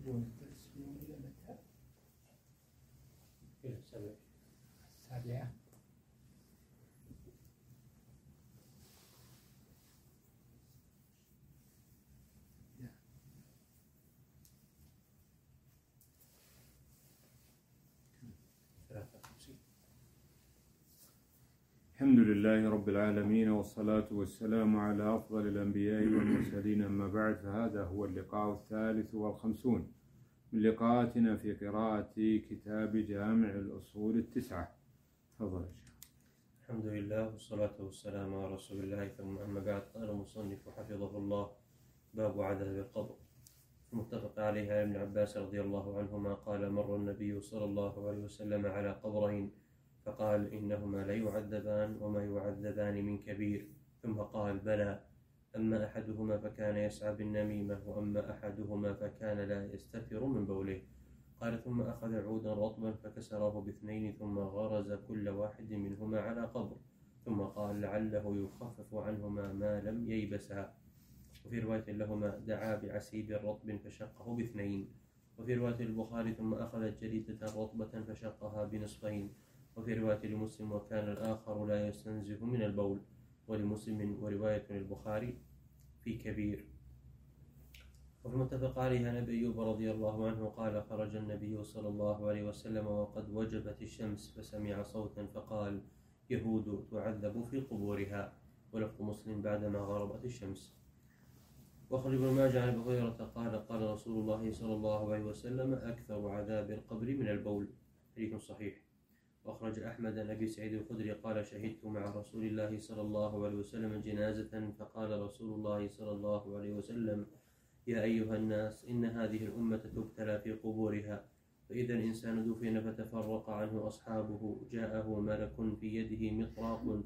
والتسليم إلى متى؟ إلى السابعة. الحمد لله رب العالمين، والصلاة والسلام على أفضل الأنبياء والمرسلين، أما بعد، فهذا هو اللقاء 53 من لقاءاتنا في قراءة كتاب جامع الأصول 9. تفضل يا شيخ. الحمد لله والصلاة والسلام على رسول الله، ثم أما بعد. قال المصنف حفظه الله: باب عذاب القبر. متفق عليه عن ابن عباس رضي الله عنهما قال: مر النبي صلى الله عليه وسلم على قبرين فقال: إنهما لا يعذبان وما يعذبان من كبير. ثم قال: بلى، أما أحدهما فكان يسعى بالنميمة، وأما أحدهما فكان لا يستتر من بوله. قال: ثم أخذ عودا رطبا فكسره باثنين، ثم غرز كل واحد منهما على قبر، ثم قال: لعله يخفف عنهما ما لم ييبسا. وفي رواية لهما: دعا بعسيب رطب فشقه باثنين. وفي رواية البخاري: ثم أخذ جريدة رطبة فشقها بنصفين. وفي رواية لمسلم: وكان الآخر لا يستنزه من البول. ولمسلم ورواية للبخاري في كبير. وفي متفق عليه عن أبي أيوب رضي الله عنه قال: خرج النبي صلى الله عليه وسلم وقد وجبت الشمس، فسمع صوتا فقال: يهود تعذب في قبورها. ولفظ مسلم: بعدما غربت الشمس. وأخرج ابن ماجه عن أبي هريرة قال: قال رسول الله صلى الله عليه وسلم: أكثر عذاب القبر من البول. حديث صحيح. وأخرج أحمد عن أبي سعيد الخدري قال: شهدت مع رسول الله صلى الله عليه وسلم جنازة، فقال رسول الله صلى الله عليه وسلم: يا أيها الناس، إن هذه الأمة تبتلى في قبورها، فإذا الإنسان دفن فتفرق عنه أصحابه، جاءه ملك في يده مطراق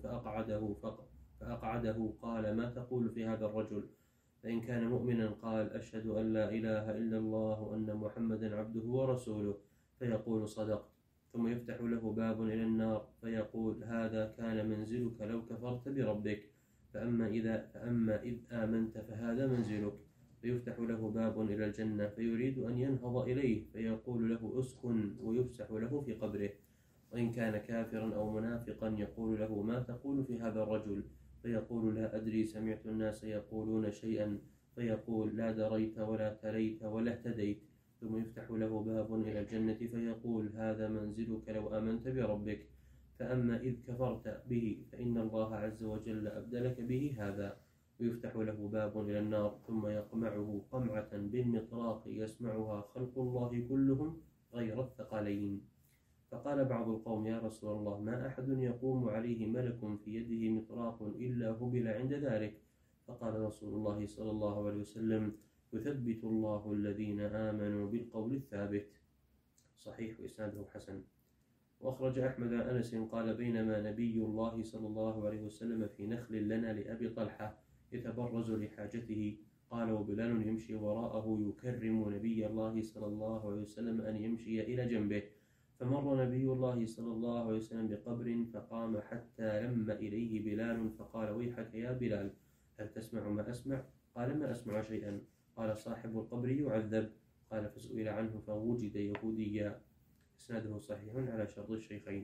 فأقعده قال: ما تقول في هذا الرجل؟ فإن كان مؤمنا قال: أشهد أن لا إله إلا الله وأن محمدا عبده ورسوله، فيقول: صدقت. ثم يفتح له باب إلى النار فيقول: هذا كان منزلك لو كفرت بربك، فأما إذ آمنت فهذا منزلك. فيفتح له باب إلى الجنة فيريد أن ينهض إليه، فيقول له: اسكن، ويفسح له في قبره. وإن كان كافرا أو منافقا يقول له: ما تقول في هذا الرجل؟ فيقول: لا أدري، سمعت الناس يقولون شيئا. فيقول: لا دريت ولا تليت ولا اهتديت. ثم يفتح له باب إلى الجنة فيقول: هذا منزلك لو آمنت بربك، فأما إذ كفرت به فإن الله عز وجل أبدلك به هذا. ويفتح له باب إلى النار ثم يقمعه قمعة بالمطراق يسمعها خلق الله كلهم غير الثقلين. فقال بعض القوم: يا رسول الله، ما أحد يقوم عليه ملك في يده مطراق إلا هبل عند ذلك. فقال رسول الله صلى الله عليه وسلم: يثبت الله الذين آمنوا بالقول الثابت. صحيح وإسناده حسن. وأخرج أحمد عن أنس قال: بينما نبي الله صلى الله عليه وسلم في نخل لنا لأبي طلحة يتبرز لحاجته، قال: وبلال يمشي وراءه يكرم نبي الله صلى الله عليه وسلم أن يمشي إلى جنبه. فمر نبي الله صلى الله عليه وسلم بقبر فقام حتى لم إليه بلال فقال: ويحك يا بلال، هل تسمع ما أسمع؟ قال: ما أسمع شيئا. قال: صاحب القبر يعذب. قال: فسئل عنه فوجد يهوديا. إسناده صحيح على شرط الشيخين.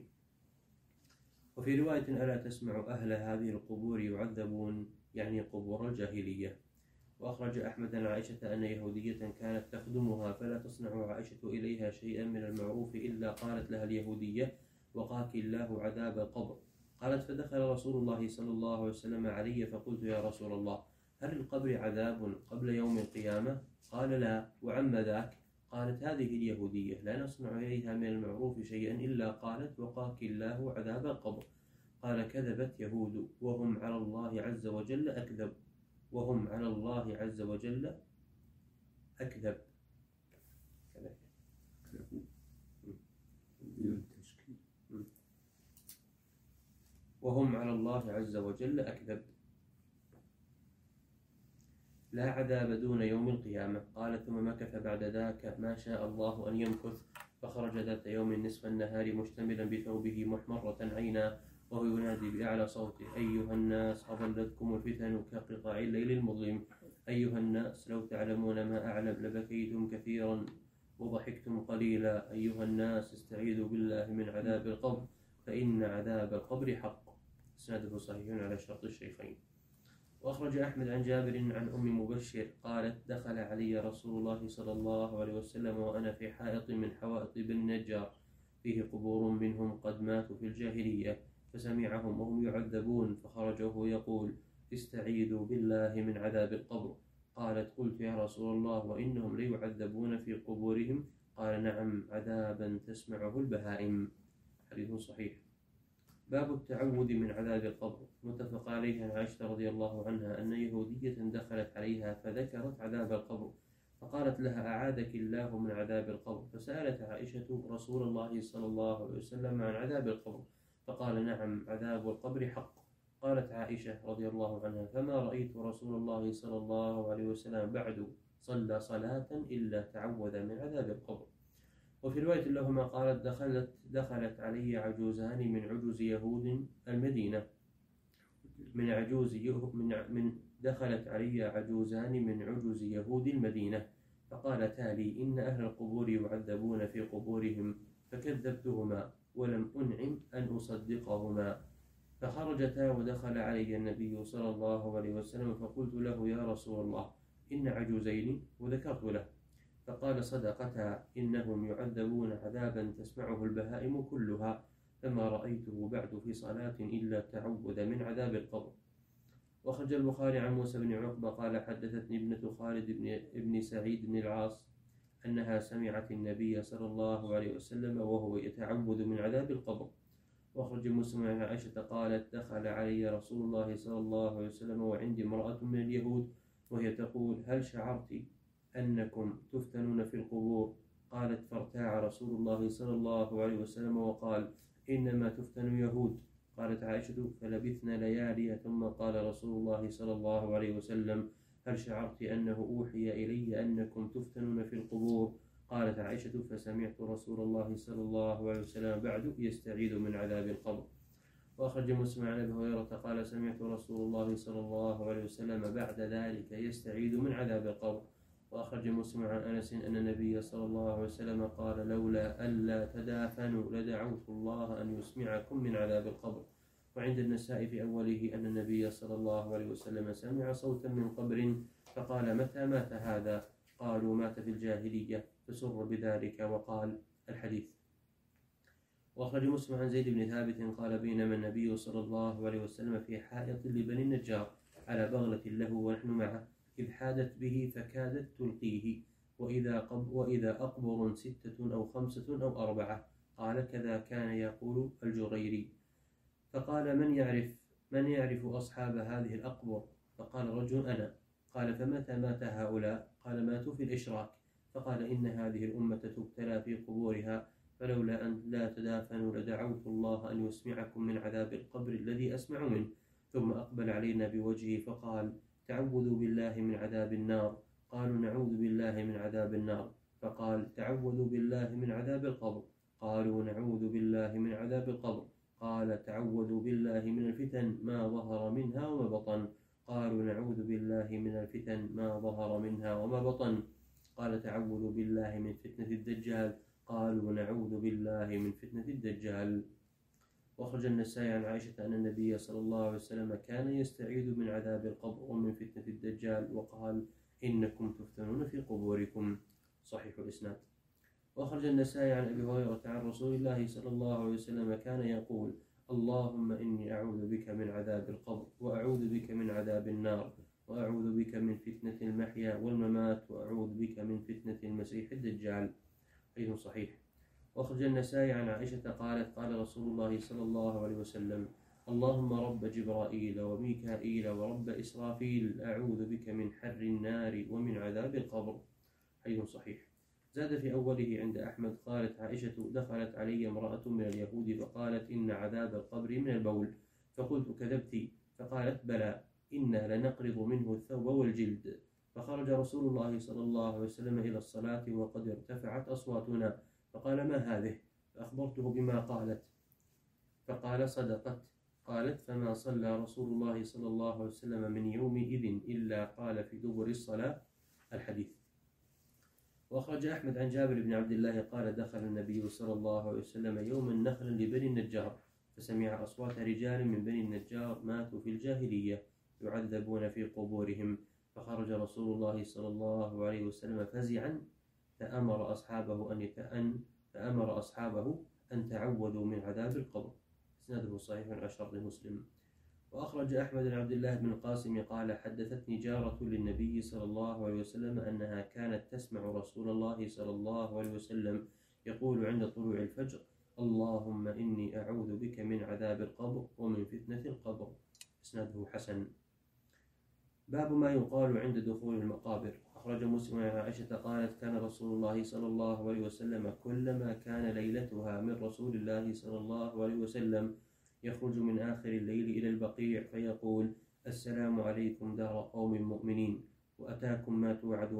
وفي رواية: ألا تسمع أهل هذه القبور يعذبون، يعني قبور الجاهلية. وأخرج أحمد عن عائشة أن يهودية كانت تخدمها، فلا تصنع عائشة إليها شيئا من المعروف إلا قالت لها اليهودية: وقاك الله عذاب القبر. قالت: فدخل رسول الله صلى الله عليه وسلم علي فقلت: يا رسول الله، هل القبر عذاب قبل يوم القيامة؟ قال: لا. وعم ذاك؟ قالت: هذه اليهودية لا نصنع إليها من المعروف شيئا إلا قالت: وقاك الله عذاب القبر. قال: كذبت يهود وهم على الله عز وجل أكذب. وهم على الله عز وجل أكذب. وهم على الله عز وجل أكذب. لا عذاب دون يوم القيامة. قال: ثم مكث بعد ذاك ما شاء الله أن يمكث، فخرج ذات يوم نصف النهار مشتملا بثوبه محمرة عينا، وهو ينادي بأعلى صوته: أيها الناس، أضلتكم الفتن كقطع الليل المظلم. أيها الناس، لو تعلمون ما أعلم لبكيتم كثيرا وضحكتم قليلا. أيها الناس استعيذوا بالله من عذاب القبر فإن عذاب القبر حق. إسناده صحيح على شرط الشيخين. وأخرج أحمد عن جابر عن أم مبشر قالت دخل علي رسول الله صلى الله عليه وسلم وأنا في حائط من حوائط بني النجار فيه قبور منهم قد ماتوا في الجاهلية، فسمعهم وهم يعذبون فخرج وهو يقول استعيذوا بالله من عذاب القبر. قالت قلت يا رسول الله وإنهم ليعذبون في قبورهم؟ قال نعم عذابا تسمعه البهائم. حديث صحيح. باب التعوذ من عذاب القبر. متفق عليه عن عائشة رضي الله عنها أن يهودية دخلت عليها فذكرت عذاب القبر فقالت لها أعاذك الله من عذاب القبر، فسألت عائشة رسول الله صلى الله عليه وسلم عن عذاب القبر فقال نعم عذاب القبر حق. قالت عائشة رضي الله عنها فما رأيت رسول الله صلى الله عليه وسلم بعد صلى صلاة إلا تعوذ من عذاب القبر. وفي رواية لهما قالت دخلت علي عجوزان من عجوز يهود المدينة دخلت علي عجوزان من عجوز يهود المدينة فقالتا لي إن أهل القبور يعذبون في قبورهم، فكذبتهما ولم أنعم أن أصدقهما. فخرجتا ودخل علي النبي صلى الله عليه وسلم فقلت له يا رسول الله إن عجوزين، وذكرت له فقال صدقتا إنهم يعذبون عذابا تسمعه البهائم كلها، فما رأيته بعد في صلاة إلا تعوذ من عذاب القبر. وخرج البخاري عن موسى بن عقبة قال حدثتني ابنة خالد بن سعيد بن العاص أنها سمعت النبي صلى الله عليه وسلم وهو يتعوذ من عذاب القبر. وأخرج مسلم عن عائشة قالت دخل علي رسول الله صلى الله عليه وسلم وعندي امرأة من اليهود وهي تقول هل شعرت أنكم تفتنون في القبور؟ قالت فارتاع رسول الله صلى الله عليه وسلم وقال إنما تفتن يهود. قالت عائشة فلبثنا ليالي ثم قال رسول الله صلى الله عليه وسلم هل شعرت أنه أوحي إلي أنكم تفتنون في القبور؟ قالت عائشة فسمعت رسول الله صلى الله عليه وسلم بعد يستعيذ من عذاب القبر. وأخرج مسلم عن أبي هريرة قال سمعت رسول الله صلى الله عليه وسلم بعد ذلك يستعيذ من عذاب القبر. وأخرج مسلم عن أنس أن النبي صلى الله عليه وسلم قال لولا ألا تدافنوا لدعوت الله أن يسمعكم من عذاب القبر. وعند النساء في أوله أن النبي صلى الله عليه وسلم سمع صوتا من قبر فقال متى مات هذا؟ قالوا مات في الجاهلية، فسر بذلك وقال الحديث. وأخرج مسلم عن زيد بن ثابت قال بينما النبي صلى الله عليه وسلم في حائط لبني النجار على بغلة له ونحن معه إذ حادت به فكادت تلقيه، وإذا أقبر 6 أو 5 أو 4. قال كذا كان يقول الجريري. فقال من يعرف أصحاب هذه الأقبر؟ فقال رجل أنا. قال فمتى مات هؤلاء؟ قال ماتوا في الإشراك. فقال إن هذه الأمة تبتلى في قبورها، فلولا أن لا تدافنوا لدعوت الله أن يسمعكم من عذاب القبر الذي أسمع منه. ثم أقبل علينا بوجهه فقال تعوذوا بالله من عذاب النار. قالوا نعوذ بالله من عذاب النار. فقال تعوذوا بالله من عذاب القبر. قالوا نعوذ بالله من عذاب القبر. قال تعوذوا بالله من الفتن ما ظهر منها وما بطن. قالوا نعوذ بالله من الفتن ما ظهر منها وما بطن. قال تعوذوا بالله من فتنة الدجال. قالوا نعوذ بالله من فتنة الدجال. وأخرج النسائي عن عائشة أن النبي صلى الله عليه وسلم كان يستعيذ من عذاب القبر ومن فتنة الدجال وقال إنكم تفتنون في قبوركم. صحيح الإسناد. وأخرج النسائي عن أبي هريرة عن رسول الله صلى الله عليه وسلم كان يقول اللهم إني أعوذ بك من عذاب القبر، وأعوذ بك من عذاب النار، وأعوذ بك من فتنة المحيا والممات، وأعوذ بك من فتنة المسيح الدجال. حديث صحيح. وأخرج النسائي عن عائشة قالت قال رسول الله صلى الله عليه وسلم اللهم رب جبرائيل وميكائيل ورب إسرافيل أعوذ بك من حر النار ومن عذاب القبر. حديث صحيح. زاد في أوله عند أحمد قالت عائشة دخلت علي امرأة من اليهود فقالت إن عذاب القبر من البول، فقلت كذبت؟ فقالت بلى إنا لنقرض منه الثوب والجلد. فخرج رسول الله صلى الله عليه وسلم إلى الصلاة وقد ارتفعت أصواتنا، فقال ما هذه؟ فأخبرته بما قالت فقال صدقت. قالت فما صلى رسول الله صلى الله عليه وسلم من يومئذ إلا قال في دبر الصلاة. الحديث. وأخرج أحمد عن جابر بن عبد الله قال دخل النبي صلى الله عليه وسلم يوما نخلا لبني النجار فسمع أصوات رجال من بني النجار ماتوا في الجاهلية يعذبون في قبورهم، فخرج رسول الله صلى الله عليه وسلم فزعا فأمر أصحابه أن تعوذوا من عذاب القبر. إسناده صحيح على شرط مسلم. وأخرج أحمد بن عبد الله بن القاسم قال حدثتني جارة للنبي صلى الله عليه وسلم أنها كانت تسمع رسول الله صلى الله عليه وسلم يقول عند طلوع الفجر: اللهم إني أعوذ بك من عذاب القبر ومن فتنة القبر. إسناده حسن. باب ما يقال عند دخول المقابر. أخرج مسلم عن عائشة قالت كان رسول الله صلى الله عليه وسلم كلما كان ليلتها من رسول الله صلى الله عليه وسلم يخرج من آخر الليل إلى البقيع فيقول: السلام عليكم دار قوم مؤمنين، وأتاكم ما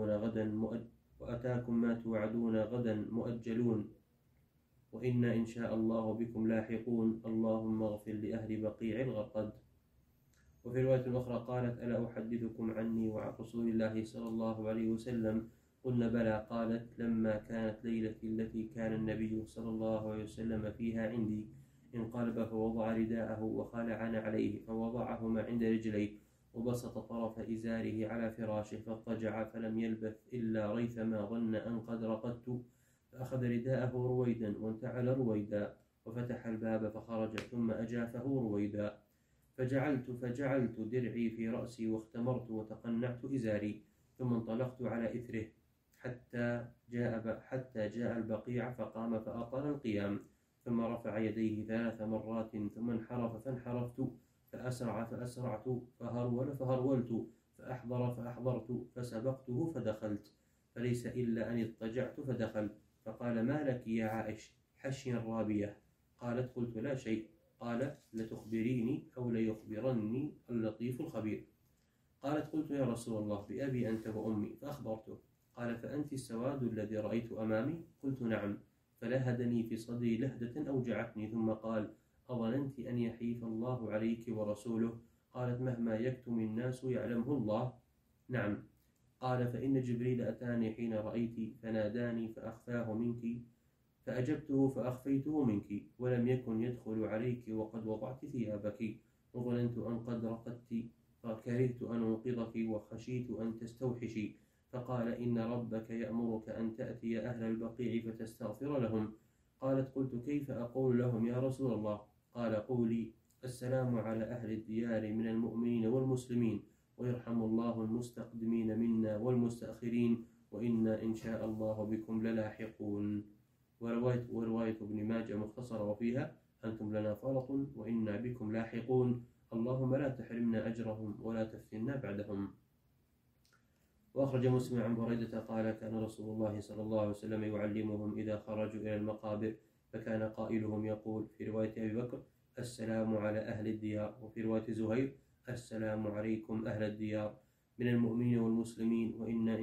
توعدون غدا مؤجلون، وإنا إن شاء الله بكم لاحقون، اللهم اغفر لأهل بقيع الغرقد. وفي رواية أخرى قالت: ألا أحدثكم عني وعن رسول الله صلى الله عليه وسلم؟ قلنا بلى. قالت: لما كانت ليلتي التي كان النبي صلى الله عليه وسلم فيها عندي انقلب فوضع رداءه وخلعنا عليه فوضعهما عند رجليه وبسط طرف إزاره على فراشه فاضطجع فلم يلبث إلا ريثما ظن أن قد رقدت فأخذ رداءه رويدا وانتعل رويدا وفتح الباب فخرج ثم أجافه رويدا فجعلت درعي في رأسي واختمرت وتقنعت إزاري ثم انطلقت على إثره حتى جاء البقيع فقام فأطال القيام ثم رفع يديه 3 مرات ثم انحرف فانحرفت فأسرع فأسرعت فهرول فهرولت فأحضر فأحضرت فسبقته فدخلت فليس إلا أن اضطجعت فدخل فقال: ما لك يا عائش حشي رابية؟ قالت: قلت: لا شيء. قال: لتخبريني أو ليخبرني اللطيف الخبير. قالت: قلت: يا رسول الله بأبي أنت وأمي، فأخبرته. قال: فأنت السواد الذي رأيت أمامي؟ قلت: نعم. فلهدني في صدري لهدة أوجعتني ثم قال: أظننت أن يحيف الله عليك ورسوله؟ قالت: مهما يكتم الناس يعلمه الله. نعم. قال: فإن جبريل أتاني حين رأيت فناداني فأخفاه منك فأجبته فأخفيته منك، ولم يكن يدخل عليك وقد وضعت ثيابك، وظننت أن قد رقدت فكرهت أن أنقذك وخشيت أن تستوحشي. فقال: إن ربك يأمرك أن تأتي أهل البقيع فتستغفر لهم. قالت: قلت: كيف أقول لهم يا رسول الله؟ قال: قولي: السلام على أهل الديار من المؤمنين والمسلمين، ويرحم الله المستقدمين منا والمستأخرين، وإنا إن شاء الله بكم للاحقون. ورواية ابن ماجه مختصرة وفيها: أنتم لنا فرط وإنا بكم لاحقون، اللهم لا تحرمنا أجرهم ولا تفتنا بعدهم. وأخرج مسلم عن بريدة قال: كان رسول الله صلى الله عليه وسلم يعلمهم إذا خرجوا إلى المقابر، فكان قائلهم يقول في رواية أبي بكر: السلام على أهل الديار، وفي رواية زهير: السلام عليكم أهل الديار من المؤمنين والمسلمين، وإنا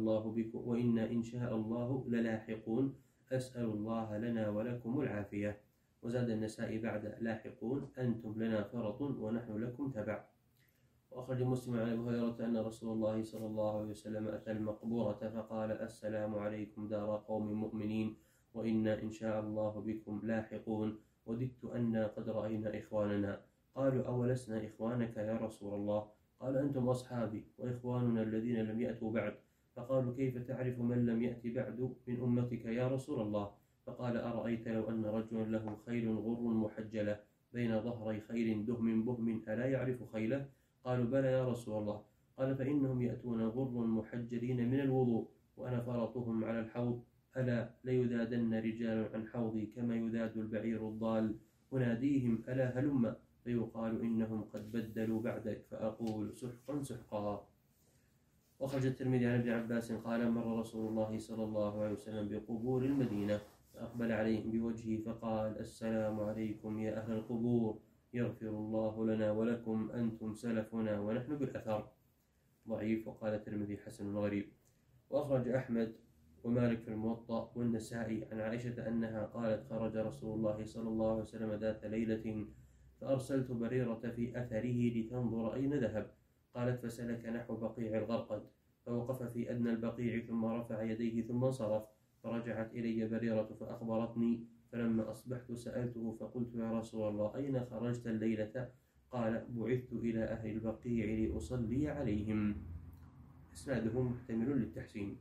إن شاء الله للاحقون، أسأل الله لنا ولكم العافية. وزاد النسائي بعد لاحقون: أنتم لنا فرط ونحن لكم تبع. وأخرج مسلم عن أبي هريرة أن رسول الله صلى الله عليه وسلم أتى المقبورة فقال: السلام عليكم دار قوم مؤمنين، وإنا إن شاء الله بكم لاحقون، وددت أنا قد رأينا إخواننا. قالوا: أولسنا إخوانك يا رسول الله؟ قال: أنتم أصحابي وإخواننا الذين لم يأتوا بعد. فقالوا: كيف تعرف من لم يأت بعد من أمتك يا رسول الله؟ فقال: أرأيت لو أن رجلا له خيل غر محجلة بين ظهري خيل دهم بهم ألا يعرف خيله؟ قالوا: بلى يا رسول الله. قال: فإنهم يأتون غر محجلين من الوضوء وأنا فرطهم على الحوض، ألا ليذادن رجال عن حوضي كما يذاد البعير الضال، أناديهم: ألا هلم، فيقال إنهم قد بدلوا بعدك، فأقول: سحقا سحقا. وأخرج الترمذي عن ابن عباس قال: مر رسول الله صلى الله عليه وسلم بقبور المدينة فأقبل عليهم بوجهه فقال: السلام عليكم يا أهل القبور، يغفر الله لنا ولكم، أنتم سلفنا ونحن بالأثر. ضعيف. وقال الترمذي حسن غريب. وأخرج أحمد ومالك في الموطأ والنسائي عن عائشة أنها قالت: خرج رسول الله صلى الله عليه وسلم ذات ليلة فأرسلت بريرة في أثره لتنظر أين ذهب. قالت: فسلك نحو بقيع الغرقد، فوقف في أدنى البقيع ثم رفع يديه ثم انصرف، فرجعت إلي بريرة فأخبرتني، فلما أصبحت سألته فقلت يا رسول الله أين خرجت الليلة؟ قال بعثت إلى أهل البقيع لأصلي عليهم. إسناده محتمل للتحسين.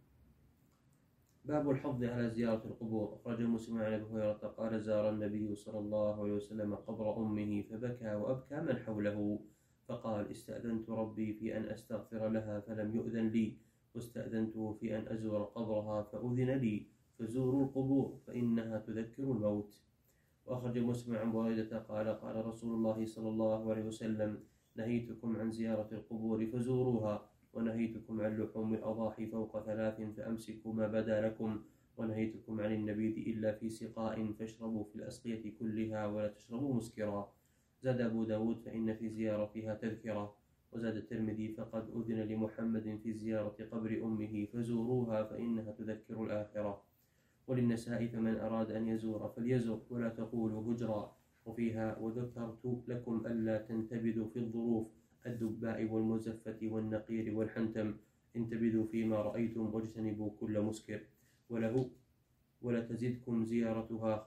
باب الحض على زيارة القبور. أخرج مسلم عن أبي هريرة قال زار النبي صلى الله عليه وسلم قبر أمه فبكى وأبكى من حوله، فقال استأذنت ربي في أن أستغفر لها فلم يؤذن لي، واستأذنته في أن أزور قبرها فأذن لي، فزوروا القبور فإنها تذكر الموت. وأخرج مسلم عن بريدة قال قال رسول الله صلى الله عليه وسلم نهيتكم عن زيارة القبور فزوروها، ونهيتكم عن لحوم الأضاحي فوق 3 فأمسكوا ما بدا لكم، ونهيتكم عن النبيذ إلا في سقاء فاشربوا في الأسقية كلها ولا تشربوا مسكرا. زاد أبو داود فإن في زيارتها تذكرة. وزاد الترمذي فقد أذن لمحمد في زيارة قبر أمه فزوروها فإنها تذكر الآخرة. وللنساء فمن أراد أن يزور فليزر ولا تقولوا هجرا. وفيها وذكرت لكم ألا تنتبذوا في الظروف الدباء والمزفة والنقير والحنتم، انتبذوا فيما رأيتم واجتنبوا كل مسكر. وله ولتزدكم زيارتها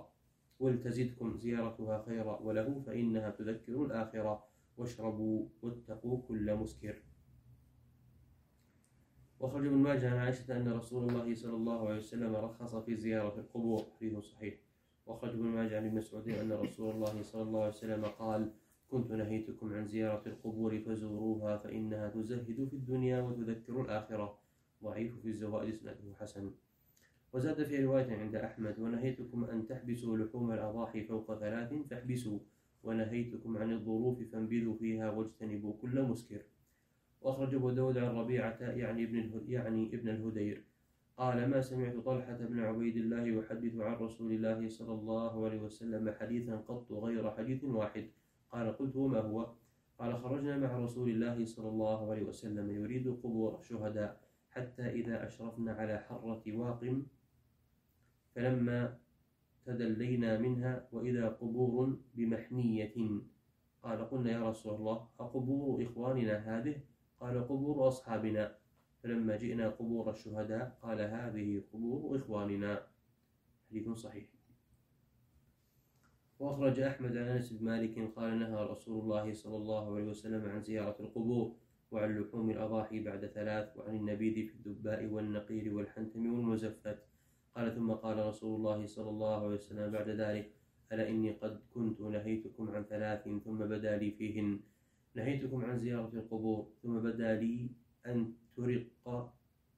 خيرا وله فإنها تذكر الآخرة، واشربوا واتقوا كل مسكر. وخرج ابن ماجه عن عائشة أن رسول الله صلى الله عليه وسلم رخص في زيارة القبور، حديث صحيح. وخرج ابن ماجه عن ابن مسعود أن رسول الله صلى الله عليه وسلم قال كنت نهيتكم عن زيارة القبور فزوروها فإنها تزهد في الدنيا وتذكر الآخرة. ضعيف في الزوائد إسناده حسن. وزاد في رواية عند أحمد ونهيتكم أن تحبسوا لحوم الأضاحي فوق 3 فاحبسوا، ونهيتكم عن الظروف فانبذوا فيها واجتنبوا كل مسكر. وأخرج أبو داود عن ربيعة يعني ابن الهدير قال ما سمعت طلحة بن عبيد الله يحدث عن رسول الله صلى الله عليه وسلم حديثا قط غير حديث واحد. قال قلت وما هو؟ قال خرجنا مع رسول الله صلى الله عليه وسلم يريد قبور الشهداء حتى إذا أشرفنا على حرة واقم فلما تدلينا منها وإذا قبور بمحنية. قال قلنا يا رسول الله أقبور إخواننا هذه؟ قال قبور أصحابنا. فلما جئنا قبور الشهداء قال هذه قبور إخواننا. حديث صحيح. وأخرج أحمد عن أنس بن مالك قال نهى رسول الله صلى الله عليه وسلم عن زيارة القبور وعن لحوم الأضاحي بعد 3 وعن النبيذ في الدباء والنقير والحنتم والمزفت. قال ثم قال رسول الله صلى الله عليه وسلم بعد ذلك ألا إني قد كنت نهيتكم عن 3 ثم بدا لي فيهن، نهيتكم عن زيارة القبور ثم بدا لي أن ترق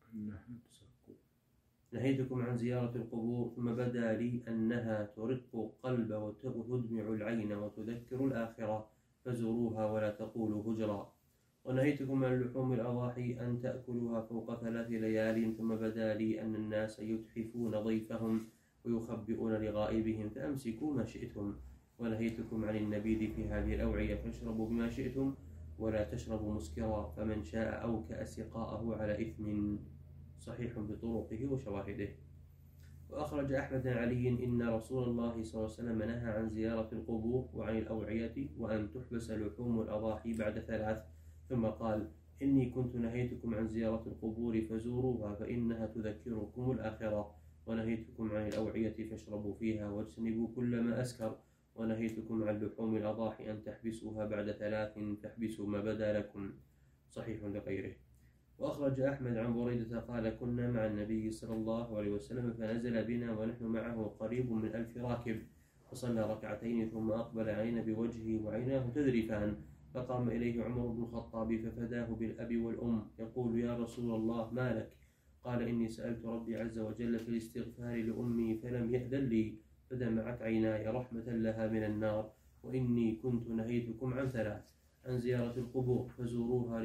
نهيتكم عن زيارة القبور ثم بدا لي أنها ترق القلب وتدمع العين وتذكر الآخرة، فزوروها ولا تقولوا هجرا. ونهيتكم عن لحوم الأضاحي أن تأكلوها فوق 3 ليال ثم بدا لي أن الناس يتحفون ضيفهم ويخبئون لغائبهم فأمسكوا ما شئتم. ونهيتكم عن النبيذ في هذه الأوعية فاشربوا بما شئتم ولا تشربوا مسكرا، فمن شاء أوكأ سقاءه على إثم. صحيح بطرقه وشواهده. وأخرج أحمد عن علي إن رسول الله صلى الله عليه وسلم نهى عن زيارة القبور وعن الأوعية وأن تحبس لحوم الأضاحي بعد 3 ثم قال إني كنت نهيتكم عن زيارة القبور فزوروها فإنها تذكركم الآخرة، ونهيتكم عن الأوعية فاشربوا فيها واجتنبوا كل ما أسكر، ونهيتكم عن لحوم الأضاحي أن تحبسوها بعد 3 فاحبسوا ما بدا لكم. صحيح لغيره. وأخرج أحمد عن بريدة قال كنا مع النبي صلى الله عليه وسلم فنزل بنا ونحن معه قريب من 1000 راكب، فصلى 2 ثم أقبل علينا بوجهه وعيناه تذرفان، فقام إليه عمر بن الخطاب ففداه بالأب والأم يقول يا رسول الله ما لك؟ قال إني سألت ربي عز وجل في الاستغفار لأمي فلم يأذن لي، فدمعت عيناي رحمة لها من النار، وإني كنت نهيتكم عن 3 عن زيارة القبور فزوروها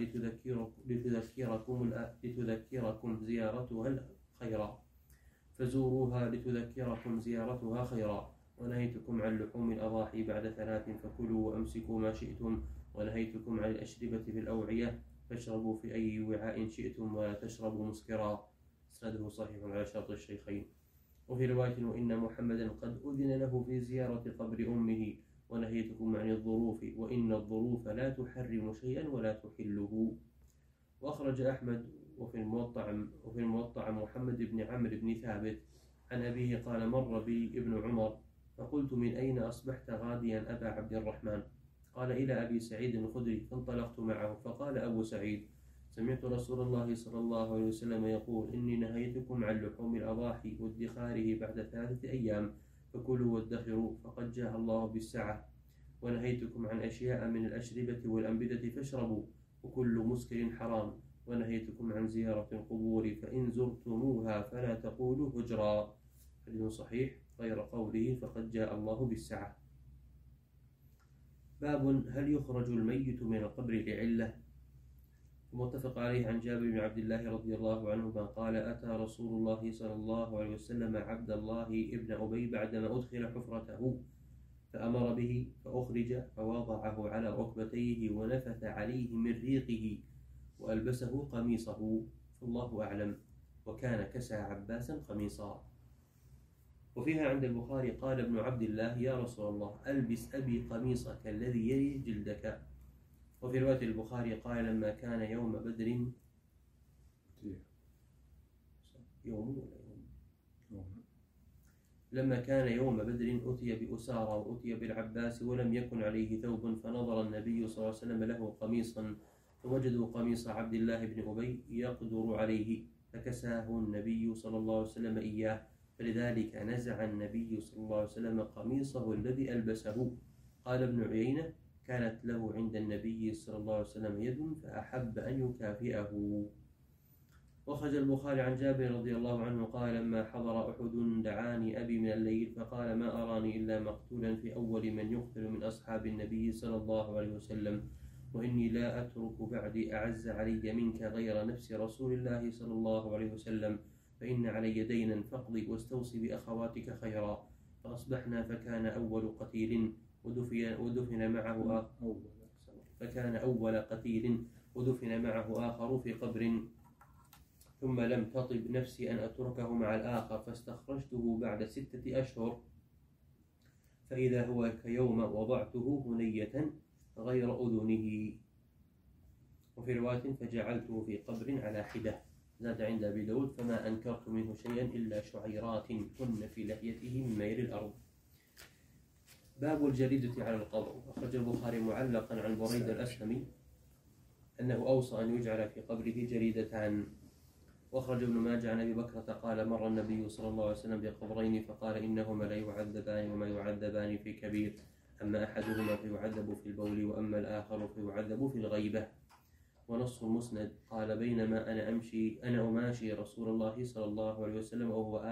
لتذكركم زيارتها خيرا، ونهيتكم عن لحوم الأضاحي بعد 3 فكلوا وأمسكوا ما شئتم، ونهيتكم عن الأشربة في الأوعية فاشربوا في أي وعاء شئتم ولا تشربوا مسكرا. إسناده صحيح على شرط الشيخين. وفي رواية وإن محمدا قد أذن له في زيارة قبر أمه، ونهيتكم عن الظروف وإن الظروف لا تحرم شيئا ولا تحله. وأخرج أحمد وفي الموطأ عن محمد بن عمرو بن ثابت عن أبيه قال مر بي ابن عمر فقلت من أين أصبحت غاديا أبا عبد الرحمن؟ قال إلى أبي سعيد الخدري، فانطلقت معه. فقال أبو سعيد سمعت رسول الله صلى الله عليه وسلم يقول إني نهيتكم عن لحوم الأضاحي وادخاره بعد 3 أيام، فكلوا وادخروا فقد جاء الله بالسعة. ونهيتكم عن أشياء من الأشربة والأنبتة فاشربوا، وكل مسكر حرام. ونهيتكم عن زيارة القبور، فإن زرتموها فلا تقولوا هجرا. حديث صحيح غير قوله فقد جاء الله بالسعة. باب هل يخرج الميت من القبر لعلة؟ متفق عليه عن جابر بن عبد الله رضي الله عنهما قال أتى رسول الله صلى الله عليه وسلم عبد الله ابن أبي بعدما أدخل حفرته، فأمر به فأخرج، فوضعه على ركبتيه ونفث عليه من ريقه وألبسه قميصه، فالله أعلم. وكان كسى عباسا قميصا. وفيها عند البخاري قال ابن عبد الله يا رسول الله ألبس أبي قميصك الذي يلي جلدك. وفي رواية البخاري قال لما كان يوم بدر لما كان يوم بدر أتي بأسارى وأتي بالعباس ولم يكن عليه ثوب، فنظر النبي صلى الله عليه وسلم له قميصا، فوجدوا قميص عبد الله بن أبي يقدر عليه، فكساه النبي صلى الله عليه وسلم إياه، فلذلك نزع النبي صلى الله عليه وسلم قميصه الذي ألبسه. قال ابن عيينة كانت له عند النبي صلى الله عليه وسلم يد فأحب أن يكافئه. وخرج البخاري عن جابر رضي الله عنه قال لما حضر أحد دعاني أبي من الليل فقال ما أراني إلا مقتولا في أول من يقتل من أصحاب النبي صلى الله عليه وسلم، وإني لا أترك بعدي أعز علي منك غير نفس رسول الله صلى الله عليه وسلم، فإن علي دينا فاقضي واستوصي بأخواتك خيرا. فأصبحنا فكان أول قتيل ودفن معه فكان أول قتيل ودفن معه آخر في قبر، ثم لم تطب نفسي أن أتركه مع الآخر، فاستخرجته بعد 6 أشهر فإذا هو كيوم وضعته هنية غير أذنه. وفي رواية فجعلته في قبر على حدة. زاد عند أبي داود فما أنكرت منه شيئا إلا شعيرات كن في لحيته من مير الأرض. باب الجريدة على القبر. أخرج البخاري معلقا عن بريد الأسلمي أنه أوصى أن يجعل في قبره جريدتان. وأخرج ابن ماجه عن أبي بكرة قال مر النبي صلى الله عليه وسلم بقبرين فقال إنهما لا يعذبان وما يعذبان في كبير، أما أحدهما فيعذب في البول وأما الآخر فيعذب في الغيبة. ونص المسند قال بينما أنا أماشي رسول الله صلى الله عليه وسلم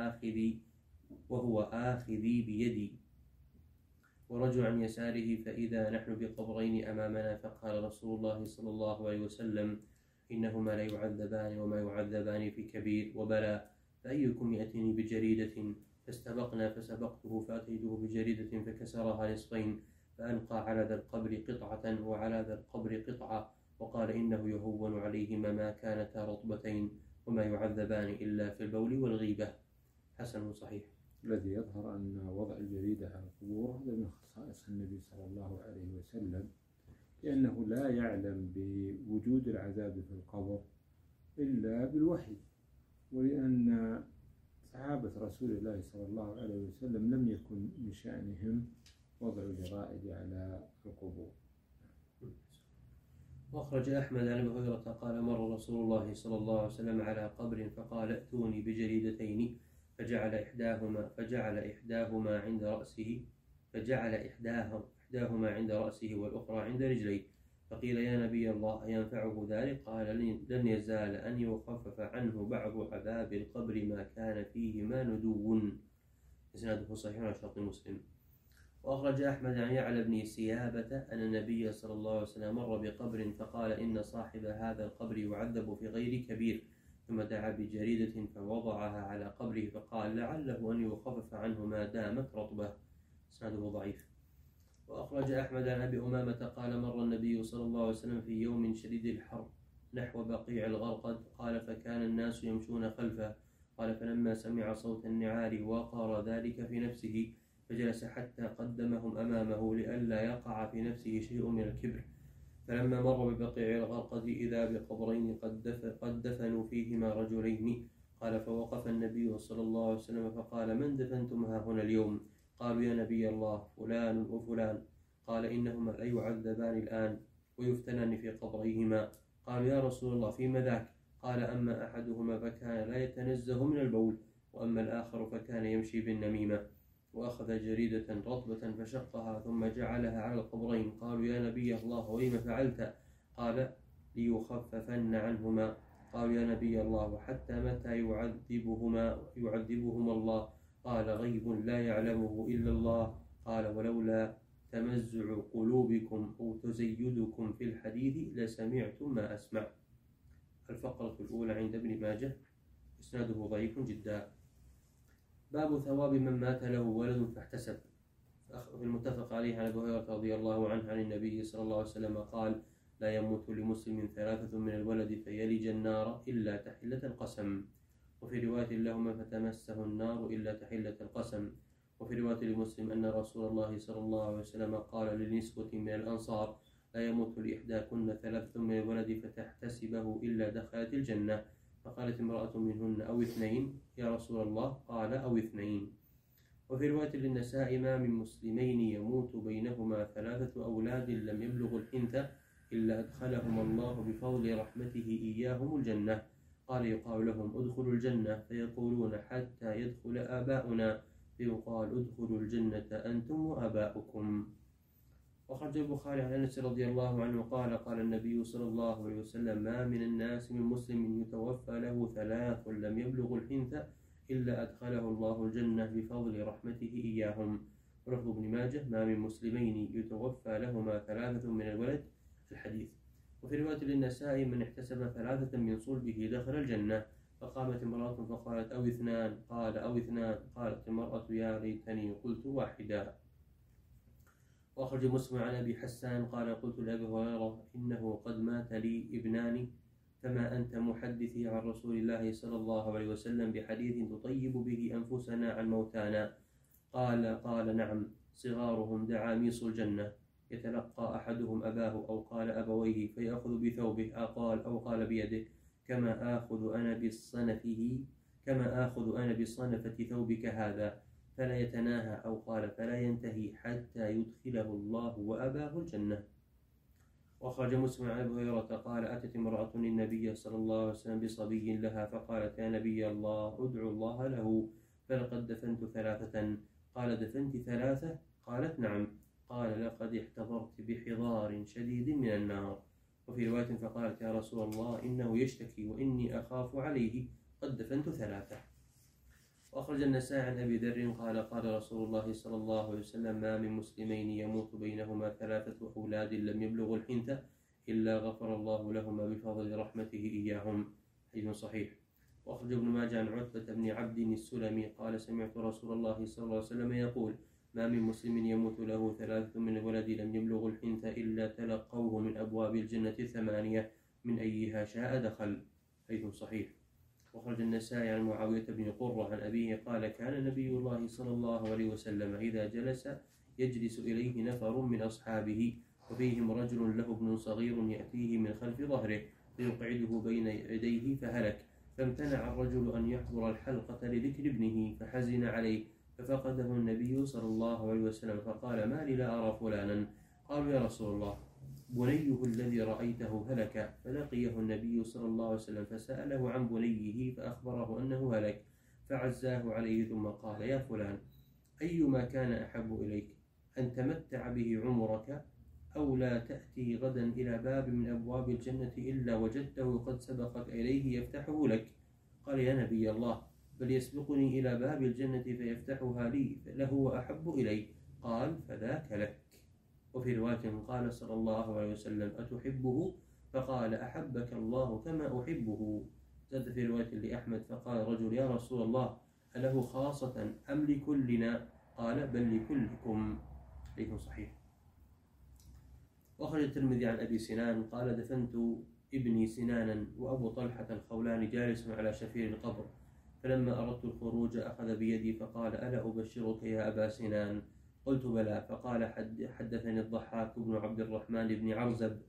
وهو آخذي بيدي ورجل عن يساره، فإذا نحن بقبرين أمامنا، فقال رسول الله صلى الله عليه وسلم إنهما لا يعذبان وما يعذبان في كبير، وبلى، فأيكم يأتيني بجريدة؟ فاستبقنا فسبقته فأتيته بجريدة فكسرها نصفين، فألقى على ذا القبر قطعة وعلى ذا القبر قطعة، وقال إنه يهون عليهما ما كانتا رطبتين وما يعذبان إلا في البول والغيبة. حسن صحيح. الذي يظهر أن وضع الجريدة على القبور هذا من خصائص النبي صلى الله عليه وسلم، لأنه لا يعلم بوجود العذاب في القبر إلا بالوحي، ولأن صحابة رسول الله صلى الله عليه وسلم لم يكن من شأنهم وضع الجرائد على القبور. وأخرج أحمد عن أبي هريرة قال مر رسول الله صلى الله عليه وسلم على قبر فقال ائتوني بجريدتين، فجعل إحداهما عند رأسه والأخرى عند رجليه، فقيل يا نبي الله أينفعه ذلك؟ قال لن يزال أن يخفف عنه بعض عذاب القبر ما كان فيهما ندو. إسناده صحيح على شرط مسلم. وأخرج أحمد عن يعلى بن سيابة أن النبي صلى الله عليه وسلم مر بقبر فقال إن صاحب هذا القبر يعذب في غير كبير، ثم دعا بجريدة فوضعها على قبره فقال لعله أن يخفف عنه ما دامت رطبة. إسناده ضعيف. وأخرج أحمد عن أبي أمامة قال مر النبي صلى الله عليه وسلم في يوم شديد الحر نحو بقيع الغرقد، قال فكان الناس يمشون خلفه، قال فلما سمع صوت النعال وقر ذلك في نفسه، فجلس حتى قدمهم أمامه لئلا يقع في نفسه شيء من الكبر، فلما مر ببقيع الغرقد إذا بقبرين قد دفنوا فيهما رجلين. قال فوقف النبي صلى الله عليه وسلم فقال من دفنتم ها هنا اليوم؟ قالوا يا نبي الله فلان وفلان. قال إنهما لا يعذبان الآن ويفتنان في قبريهما. قالوا يا رسول الله فيما ذاك؟ قال أما أحدهما فكان لا يتنزه من البول، وأما الآخر فكان يمشي بالنميمة. وأخذ جريدة رطبة فشقها ثم جعلها على القبرين. قالوا يا نبي الله ولم فعلت؟ قال ليخففن عنهما. قالوا يا نبي الله وحتى متى يعذبهما الله؟ قال غيب لا يعلمه إلا الله. قال ولولا تمزع قلوبكم أو تزيدكم في الحديث لسمعتم ما أسمع. الفقرة الأولى عند ابن ماجه، إسناده ضعيف جدا. باب ثواب من مات له ولد فاحتسب. المتفق عليه عن أبي هريرة رضي الله عنه عن النبي صلى الله عليه وسلم قال لا يموت لمسلم 3 من الولد فيلج النار إلا تحلة القسم. وفي رواية لهما فتمسه النار إلا تحلة القسم. وفي رواية لمسلم أن رسول الله صلى الله عليه وسلم قال لنسوة من الأنصار لا يموت لإحداكن 3 من الولد فتحتسبه إلا دخلت الجنة. فقالت امرأة منهن أو 2 يا رسول الله؟ قال أو 2. وفي رواية للنساء ما من مسلمين يموت بينهما 3 أولاد لم يبلغوا الحنث إلا أدخلهم الله بفضل رحمته إياهم الجنة. قال يقال لهم ادخلوا الجنة فيقولون حتى يدخل آباؤنا، فيقال ادخلوا الجنة أنتم وآباؤكم. وخرج البخاري عن أنس رضي الله عنه قال قال النبي صلى الله عليه وسلم ما من الناس من مسلم يتوفى له 3 لم يبلغوا الحنث إلا أدخله الله الجنة بفضل رحمته إياهم. ولفظ ابن ماجه ما من مسلمين يتوفى لهما 3 من الولد الحديث. وفي رواية للنساء من احتسب 3 من صلبه دخل الجنة. فقامت امرأة فقالت أو 2؟ قال أو 2. قالت المرأة يا ليتني قلت 1. وأخرج مسلم عن أبي حسان قال قلت لأبي هريرة إنه قد مات لي ابنان فما أنت محدثي عن رسول الله صلى الله عليه وسلم بحديث تطيب به أنفسنا عن موتانا؟ قال نعم، صغارهم دعاميص الجنة يتلقى أحدهم أباه أو قال أبويه فيأخذ بثوبه أو قال بيده كما آخذ أنا بصنفة ثوبك هذا، فلا يتناهى أو قال فلا ينتهي حتى يدخله الله وأباه الجنة. وأخرج مسلم عن أبي هريرة قال أتت امرأة النبي صلى الله عليه وسلم بصبي لها فقالت يا نبي الله ادعو الله له فلقد دفنت 3. قال دفنت 3؟ قالت نعم. قال لقد احتضرت بحضار شديد من النار. وفي رواية فقالت يا رسول الله إنه يشتكي وإني أخاف عليه قد دفنت 3. وأخرج النسائي عن أبي ذر قال قال رسول الله صلى الله عليه وسلم ما من مسلمين يموت بينهما 3 أولاد لم يبلغوا الحنث إلا غفر الله لهما بفضل رحمته إياهم. حديث صحيح. وأخرج ابن ماجه عن عتبة بن عبد السلمي قال سمعت رسول الله صلى الله عليه وسلم يقول ما من مسلم يموت له 3 من الولد لم يبلغوا الحنث إلا تلقوه من أبواب الجنة 8 من أيها شاء دخل. حديث صحيح. وخرج النسائي عن معاوية بن قرة عن أبيه قال كان نبي الله صلى الله عليه وسلم إذا جلس يجلس إليه نفر من أصحابه وفيهم رجل له ابن صغير يأتيه من خلف ظهره فيقعده بين يديه فهلك، فامتنع الرجل أن يحضر الحلقة لذكر ابنه فحزن عليه ففقده النبي صلى الله عليه وسلم فقال ما لي لا أرى فلانا؟ قالوا يا رسول الله بنيه الذي رأيته هلك. فلقيه النبي صلى الله عليه وسلم فسأله عن بنيه فأخبره أنه هلك فعزاه عليه ثم قال يا فلان أيما كان أحب إليك أن تمتع به عمرك أو لا تأتي غدا إلى باب من أبواب الجنة إلا وجدته قد سبقك إليه يفتحه لك؟ قال يا نبي الله بل يسبقني إلى باب الجنة فيفتحها لي له أحب إلي. قال فذاك لك. وفي رواية قال صلى الله عليه وسلم أتحبه؟ فقال أحبك الله كما أحبه. زاد في رواية لأحمد فقال رجل يا رسول الله أله خاصة أم لكلنا؟ قال بل لكلكم. حديث صحيح. وأخرج الترمذي عن أبي سنان قال دفنت ابني سنانا وأبو طلحة الخولاني جالس على شفير القبر فلما أردت الخروج أخذ بيدي فقال ألا أبشرك يا أبا سنان؟ قلت بلى. فقال حدثني الضحاك بن عبد الرحمن بن عرزب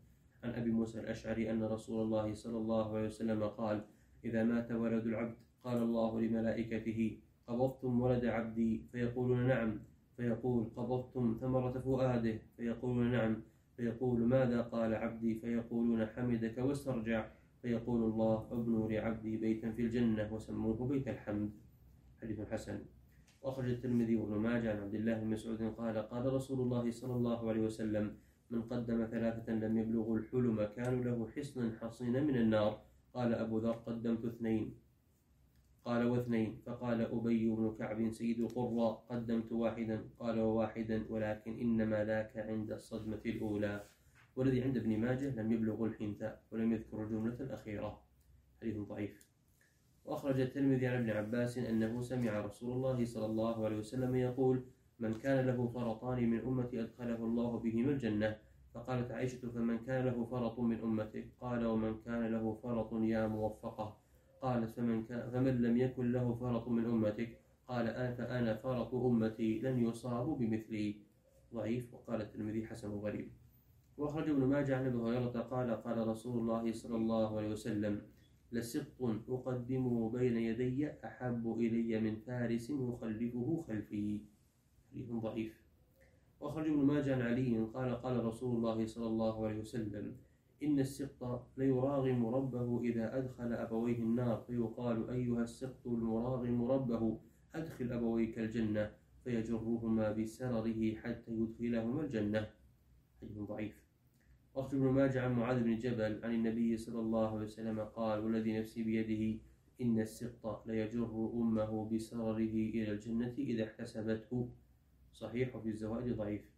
عن أبي موسى الأشعري أن رسول الله صلى الله عليه وسلم قال: إذا مات ولد العبد قال الله لملائكته: قبضتم ولد عبدي؟ فيقولون: نعم. فيقول: قبضتم ثمرة فؤاده؟ فيقولون: نعم. فيقول: ماذا قال عبدي؟ فيقولون: حمدك واسترجع. فيقول الله: ابنوا لعبدي بيتا في الجنة وسموه بيت الحمد. حديث حسن. وأخرج الترمذي وابن ماجه عن عبد الله بن مسعود قال: قال رسول الله صلى الله عليه وسلم: من قدم ثلاثة لم يبلغوا الحلم كانوا له حصنا حصينا من النار. قال أبو ذر: قدمت اثنين. قال: واثنين؟ فقال أبي بن كعب سيد القراء: قدمت واحدا. قال: وواحدا، ولكن إنما ذاك عند الصدمة الأولى. والذي عند ابن ماجه لم يبلغ الحنثى ولم يذكر الجملة الأخيرة. حديث ضعيف. وأخرج الترمذي عن ابن عباس أنه سمع رسول الله صلى الله عليه وسلم يقول: من كان له فرطان من أمتي أدخله الله بهما الجنة. فقالت عائشة: فمن كان له فرط من أمتك؟ قال: ومن كان له فرط يا موفقة. قالت: فمن لم يكن له فرط من أمتك؟ قال: فأنا فرط أمتي لن يصابوا بمثلي. ضعيف. وقال الترمذي: حسن غريب. وأخرج ابن ماجه عن أبي هريرة قال: قال رسول الله صلى الله عليه وسلم: لسقط أقدمه بين يدي أحب إلي من فارس يخلفه خلفي. حديث ضعيف. وأخرج ابن ماجه عن علي قال: قال رسول الله صلى الله عليه وسلم: إن السقط ليراغم ربه إذا أدخل أبويه النار، فيقال: أيها السقط المراغم ربه أدخل أبويك الجنة، فيجرهما بسرره حتى يدخلهما الجنة. حديث ضعيف. وأخرج ابن ماجه عن معاذ بن جبل عن النبي صلى الله عليه وسلم قال: والذي نفسي بيده إن السقط ليجر أمه بسرره إلى الجنة إذا احتسبته. صحيح. وفي الزوائد ضعيف.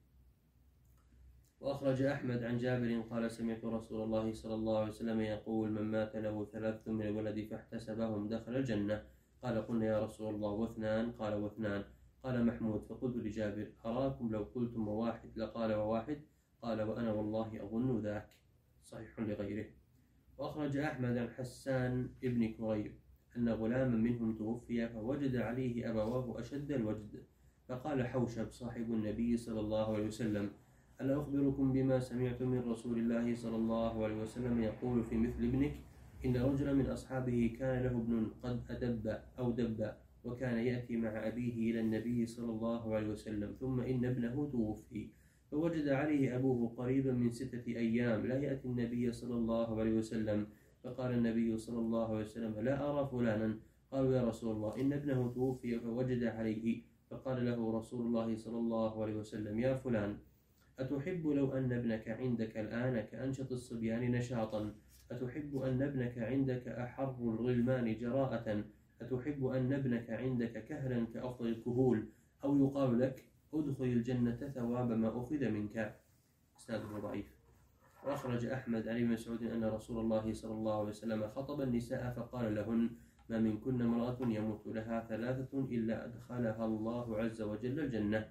وأخرج أحمد عن جابر قال: سمعت رسول الله صلى الله عليه وسلم يقول: من مات له ثلاثة من الولد فاحتسبهم دخل الجنة. قال: قلنا يا رسول الله: واثنان؟ قال: واثنان. قال محمود: فقلت لجابر: أراكم لو قلتم وواحد لقال وواحد؟ قال: وأنا والله أظن ذاك. صحيح لغيره. وأخرج أحمد عن حسان ابن كريب أن غلاما منهم توفي فوجد عليه أبواه أشد الوجد، فقال حوشب صاحب النبي صلى الله عليه وسلم: ألا أخبركم بما سمعت من رسول الله صلى الله عليه وسلم يقول في مثل ابنك؟ إن رجلا من أصحابه كان له ابن قد أدب أو دب، وكان يأتي مع أبيه إلى النبي صلى الله عليه وسلم، ثم إن ابنه توفي، فوجد عليه أبوه قريبا من 6 أيام لا يأتي النبي صلى الله عليه وسلم، فقال النبي صلى الله عليه وسلم: لا أرى فلانا. قالوا: يا رسول الله، إن ابنه توفي فوجد عليه. فقال له رسول الله صلى الله عليه وسلم: يا فلان، أتحب لو أن ابنك عندك الآن كأنشط الصبيان نشاطا؟ أتحب أن ابنك عندك أحر الغلمان جراءة؟ أتحب أن ابنك عندك كهلا كأفضل الكهول؟ أو يقال لك: ادخل الجنة ثواب ما أخذ منك. إسناده ضعيف. وأخرج أحمد عن ابن مسعود أن رسول الله صلى الله عليه وسلم خطب النساء فقال لهن: ما منكن امرأة يموت لها 3 إلا أدخلها الله عز وجل الجنة.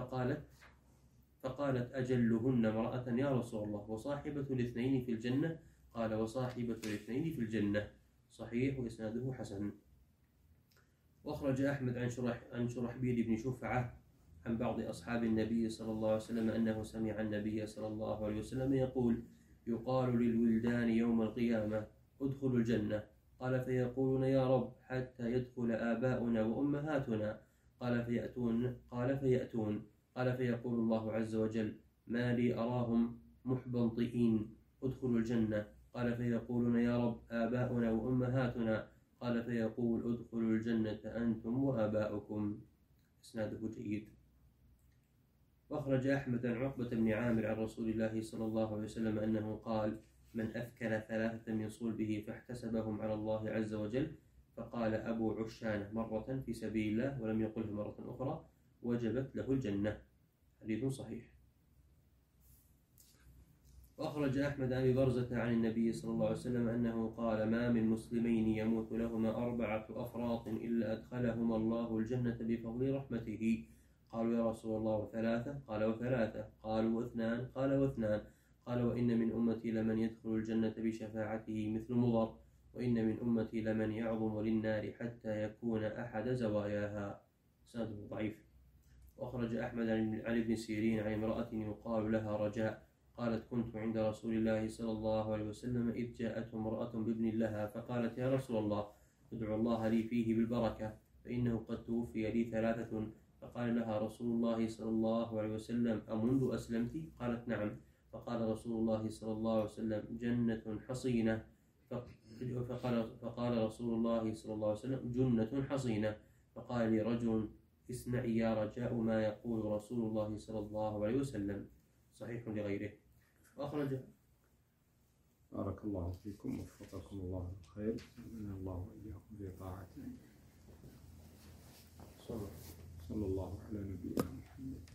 فقالت أجلهن امرأة يا رسول الله، وصاحبة الاثنين في الجنة؟ قال: وصاحبة الاثنين في الجنة. صحيح. وإسناده حسن. وأخرج أحمد عن شرحبيل بن شفعة عن بعض أصحاب النبي صلى الله عليه وسلم أنه سمع النبي صلى الله عليه وسلم يقول: يقال للولدان يوم القيامة: ادخلوا الجنة. قال: فيقولون: يا رب، حتى يدخل آباؤنا وأمهاتنا. قال: فيأتون. قال: فيقول الله عز وجل: ما لي أراهم محبطئين، ادخلوا الجنة. قال: فيقولون: يا رب، آباؤنا وأمهاتنا. قال: فيقول: ادخلوا الجنة أنتم وآباؤكم. إسناده جيد. وأخرج أحمد عن عقبة بن عامر عن رسول الله صلى الله عليه وسلم أنه قال: من أثكل 3 من صلبه فاحتسبهم على الله عز وجل، فقال أبو عشانة مرة في سبيل الله ولم يقله مرة أخرى، وجبت له الجنة. حديث صحيح. وأخرج أحمد عن برزة عن النبي صلى الله عليه وسلم أنه قال: ما من مسلمين يموت لهما 4 أفراط إلا أدخلهما الله الجنة بفضل رحمته. قالوا: يا رسول الله، وثلاثة؟ قال: وثلاثة. قالوا: واثنان؟ قال: واثنان. قال: وإن من أمتي لمن يدخل الجنة بشفاعته مثل مضر، وإن من أمتي لمن يعظم للنار حتى يكون أحد زواياها. سنده ضعيف. وأخرج أحمد عن ابن سيرين عن امرأة يقال لها رجاء قالت كنت عند رسول الله صلى الله عليه وسلم إذ جاءته امرأة بابن لها فقالت يا رسول الله ادعو الله لي فيه بالبركة فإنه قد توفي لي 3. فقال لها رسول الله صلى الله عليه وسلم أمنذ أسلمت؟ قالت نعم. فقال رسول الله صلى الله عليه وسلم جنة حصينة. فقال رسول الله صلى الله عليه وسلم جنة حصينة. فقال لي رجل اسمعي يا رجاء ما يقول رسول الله صلى الله عليه وسلم. صحيح لغيره. وأخرج. بارك الله فيكم ووفقكم الله للخير ومن الله وإياكم في طاعته. صلى الله على نبينا محمد.